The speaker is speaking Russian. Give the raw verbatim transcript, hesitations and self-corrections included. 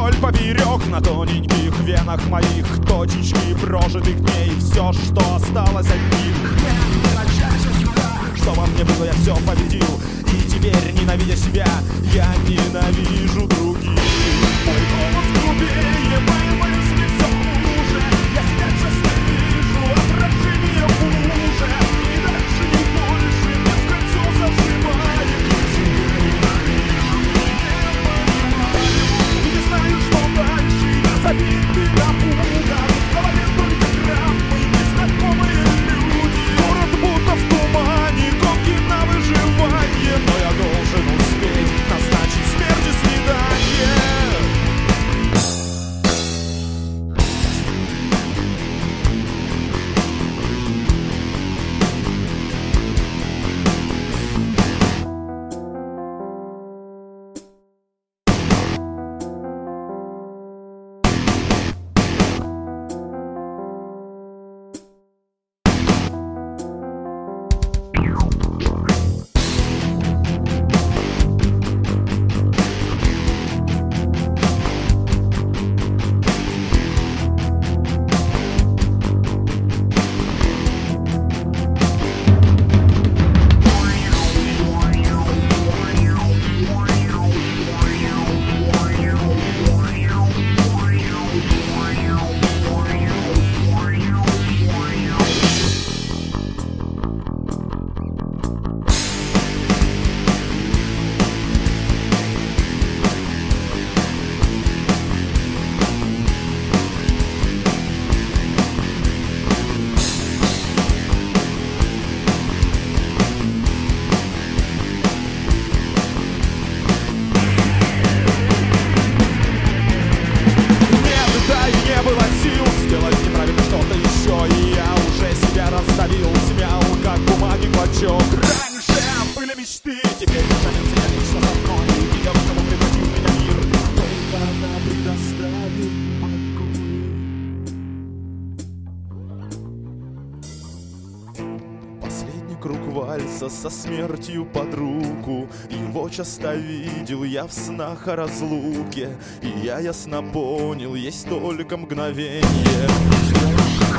вдоль поперек, на тоненьких венах моих точечки прожитых дней. Все, что осталось от них. Что во мне было, я все победил. И теперь, ненавидя себя, я ненавижу других. Мой голос грубее, мои мысли все хуже. Я себя часто вижу, отражение в луже. И дальше не больше, мне в кольцо зажимает. И не знаю, что дальше, я забитый напуган. В голове только граммы, незнакомые люди. Город будто в тумане, гонки на выживание. Но я должен успеть назначить смерти свидание. Со смертью под руку. Его часто видел я в снах о разлуке. И я ясно понял, есть только мгновение.